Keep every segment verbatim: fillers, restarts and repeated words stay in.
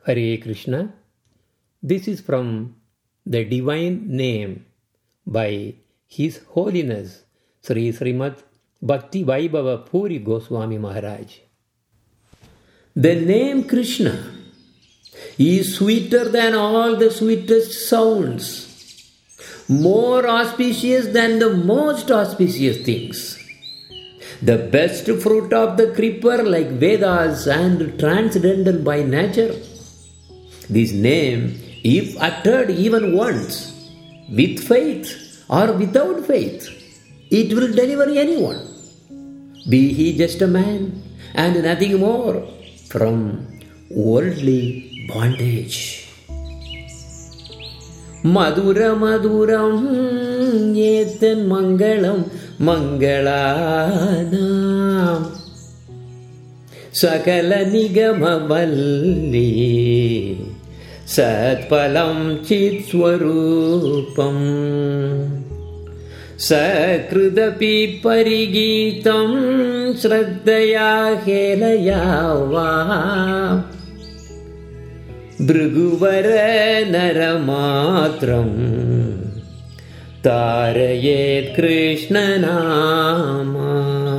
Hare Krishna. This is from the Divine Name by His Holiness Sri Srimad Bhakti Vaibhava Puri Goswami Maharaj. The name Krishna is sweeter than all the sweetest sounds, more auspicious than the most auspicious things, the best fruit of the creeper like Vedas and transcendental by nature. This name, if uttered even once, with faith or without faith, it will deliver anyone, be he just a man and nothing more, from worldly bondage. Madhura Maduram Yetan Mangalam Mangalanam Sakala Nigamavalli Satpalam Chitswarupam Sakrudapi Parigitam Shraddaya Helayava Bhriguvara Naramatram Tarayet Krishna Nama.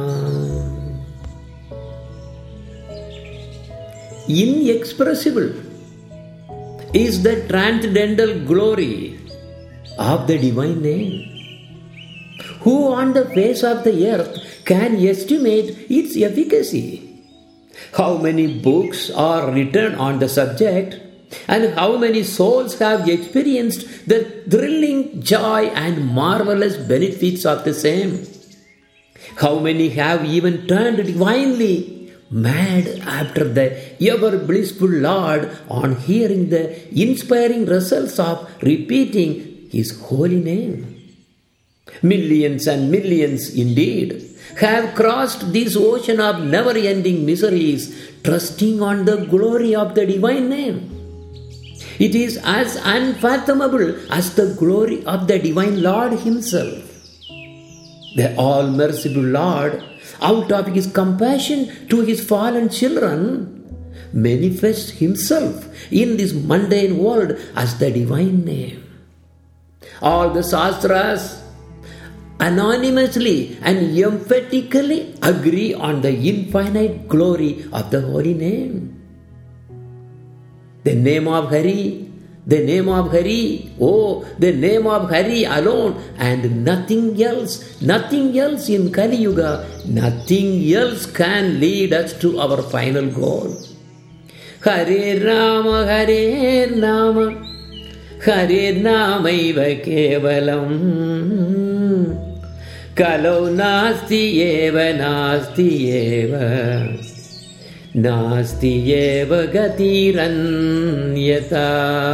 Inexpressible is the transcendental glory of the divine name. Who on the face of the earth can estimate its efficacy? How many books are written on the subject, and how many souls have experienced the thrilling joy and marvelous benefits of the same? How many have even turned divinely mad after the ever blissful Lord on hearing the inspiring results of repeating His holy name? Millions and millions indeed have crossed this ocean of never-ending miseries, trusting on the glory of the divine name. It is as unfathomable as the glory of the divine Lord Himself. The all-merciful Lord, out of His compassion to His fallen children, manifests Himself in this mundane world as the divine name. All the Shastras anonymously and emphatically agree on the infinite glory of the holy name. The name of Hari, the name of Hari, oh, the name of Hari alone and nothing else, nothing else in Kali Yuga, nothing else can lead us to our final goal. Hare Rama, Hare Rama, Hare Namaiva Kevalam. Kalau nasti eva nasti eva nasti eva gatiranyata.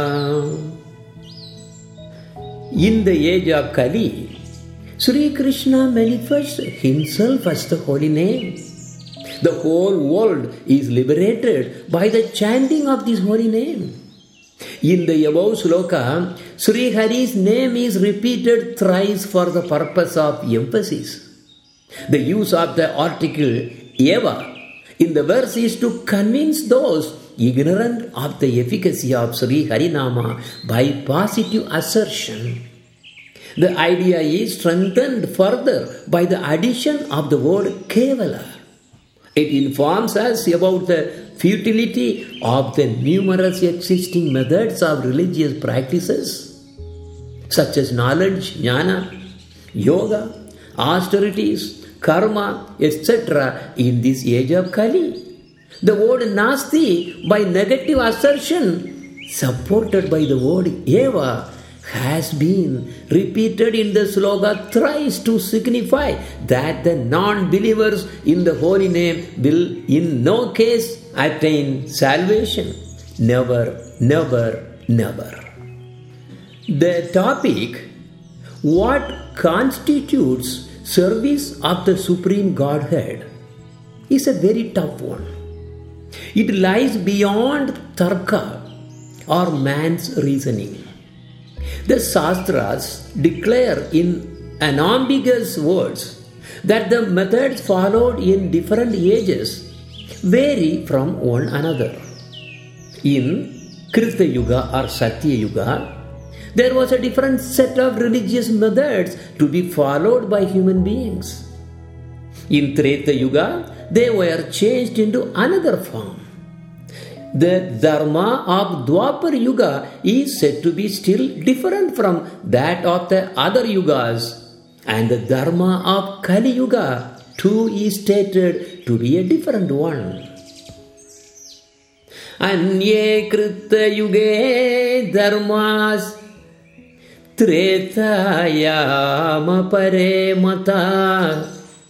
In the age of Kali, Sri Krishna manifests Himself as the holy name. The whole world is liberated by the chanting of this holy name. In the above sloka, Sri Hari's name is repeated thrice for the purpose of emphasis. The use of the article eva in the verse is to convince those ignorant of the efficacy of Sri Harinama by positive assertion. The idea is strengthened further by the addition of the word Kevala. It informs us about the futility of the numerous existing methods of religious practices, such as knowledge, jnana, yoga, austerities, karma, et cetera in this age of Kali. The word nasti, by negative assertion, supported by the word eva, has been repeated in the sloka thrice to signify that the non-believers in the holy name will in no case attain salvation. Never, never, never. The topic, what constitutes service of the Supreme Godhead, is a very tough one. It lies beyond tarka or man's reasoning. The Shastras declare in unambiguous words that the methods followed in different ages vary from one another. In Krita Yuga or Satya Yuga, there was a different set of religious methods to be followed by human beings. In Treta Yuga, they were changed into another form. The Dharma of Dwapar Yuga is said to be still different from that of the other Yugas, and the Dharma of Kali Yuga too is stated to be a different one. Anye Krita Yuge Dharmas Tretayama Pare Mata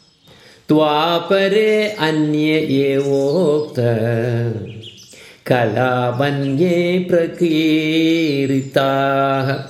Dwapare Anye Evokta Kalabanye Prakirita.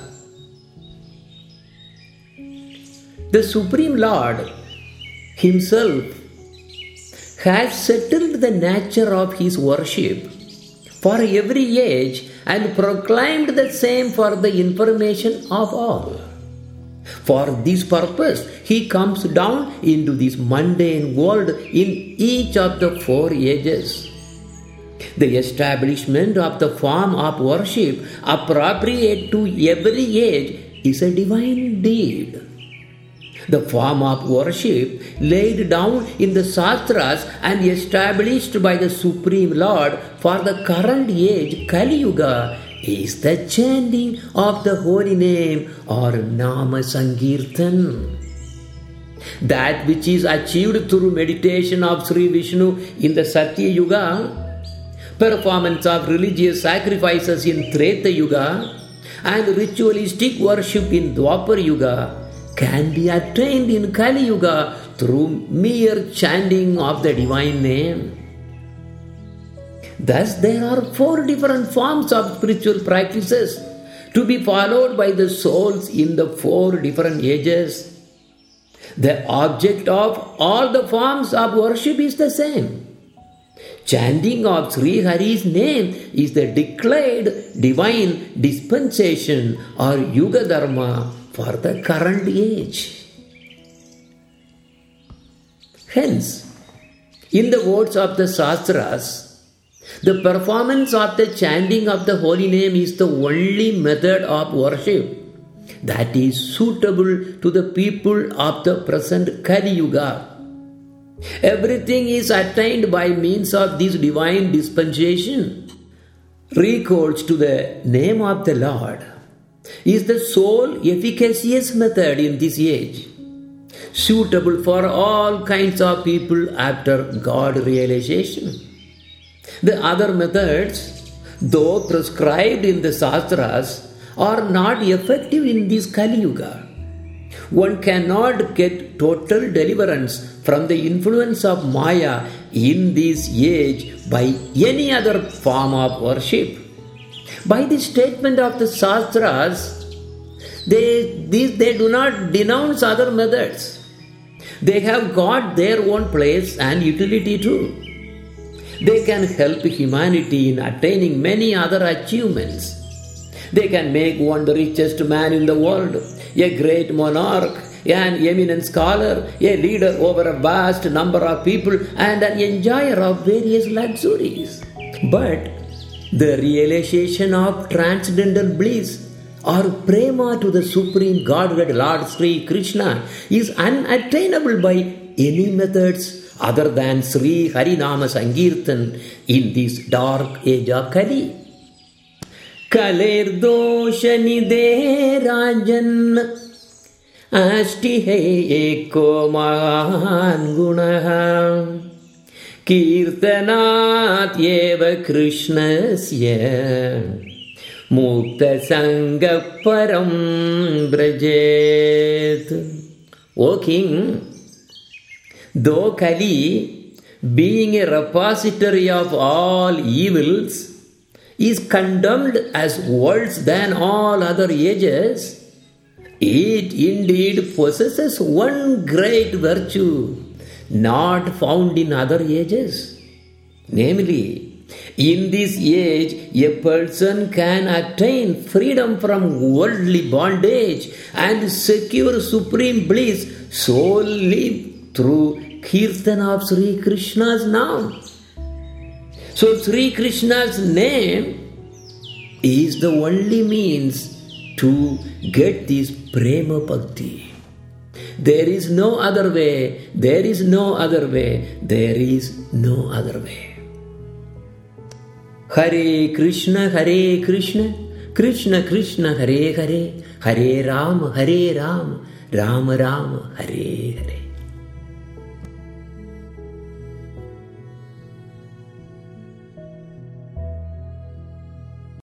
The Supreme Lord Himself has settled the nature of His worship for every age and proclaimed the same for the information of all. For this purpose, He comes down into this mundane world in each of the four ages. The establishment of the form of worship appropriate to every age is a divine deed. The form of worship laid down in the Shastras and established by the Supreme Lord for the current age, Kali Yuga, is the chanting of the holy name or Nama Sankirtan. That which is achieved through meditation of Sri Vishnu in the Satya Yuga, performance of religious sacrifices in Treta Yuga, and ritualistic worship in Dwapar Yuga can be attained in Kali Yuga through mere chanting of the divine name. Thus, there are four different forms of spiritual practices to be followed by the souls in the four different ages. The object of all the forms of worship is the same. Chanting of Sri Hari's name is the declared divine dispensation or Yuga Dharma for the current age. Hence, in the words of the Shastras, the performance of the chanting of the holy name is the only method of worship that is suitable to the people of the present Kali Yuga. Everything is attained by means of this divine dispensation. Recourse to the name of the Lord is the sole efficacious method in this age, suitable for all kinds of people after God realization. The other methods, though prescribed in the Shastras, are not effective in this Kali Yuga. One cannot get total deliverance from the influence of Maya in this age by any other form of worship. By the statement of the Shastras, they, these, they do not denounce other methods. They have got their own place and utility too. They can help humanity in attaining many other achievements. They can make one the richest man in the world, a great monarch, an eminent scholar, a leader over a vast number of people, and an enjoyer of various luxuries. But the realization of transcendental bliss or prema to the Supreme Godhead Lord Sri Krishna is unattainable by any methods other than Sri Harinama Sankirtan in this dark age of Kali. Kaler dosha nide rajan asti hai eko mahan gunaha kirtanat yeva krishnasya mukta sangha param brajet. O King, though Kali, being a repository of all evils, is condemned as worse than all other ages, it indeed possesses one great virtue not found in other ages. Namely, in this age, a person can attain freedom from worldly bondage and secure supreme bliss solely through Kirtan of Sri Krishna's name. So Sri Krishna's name is the only means to get this prema bhakti. There is no other way, there is no other way, there is no other way. Hare Krishna, Hare Krishna, Krishna Krishna, Hare Hare, Hare Rama, Hare Rama, Rama Rama, Hare Hare.